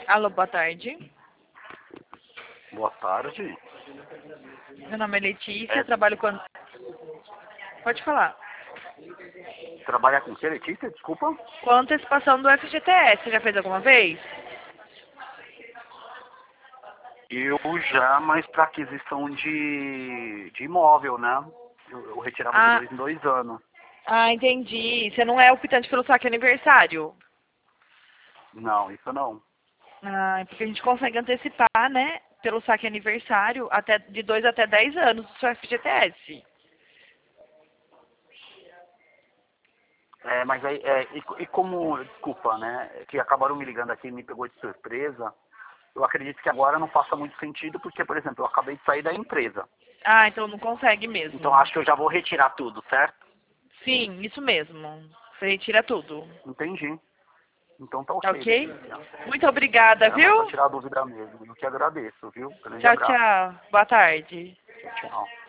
Alô, boa tarde. Boa tarde. Meu nome é Letícia, trabalho com... Pode falar. Trabalha com o que, Letícia? Desculpa. Com a antecipação do FGTS, você já fez alguma vez? Eu já, mas para aquisição de imóvel, né? Eu retirava de Ah, 2 em 2 anos. entendi. Você não é optante pelo saque aniversário? Não, isso não. É porque a gente consegue antecipar, né? Pelo saque aniversário, até, de 2 até 10 anos do seu FGTS. Mas aí, e como, desculpa, né? Que acabaram me ligando aqui e me pegou de surpresa. Eu acredito que agora não faça muito sentido, porque, por exemplo, eu acabei de sair da empresa. Então não consegue Então mesmo. acho que eu já vou retirar tudo, certo? Sim, isso mesmo. Você retira tudo. Entendi. Então tá Tá ok, ok? Letícia. Muito obrigada, Era mais pra viu? tirar a dúvida mesmo. Eu que agradeço, viu? Grande Tchau, abraço. tchau. Boa tarde. Tchau, tchau.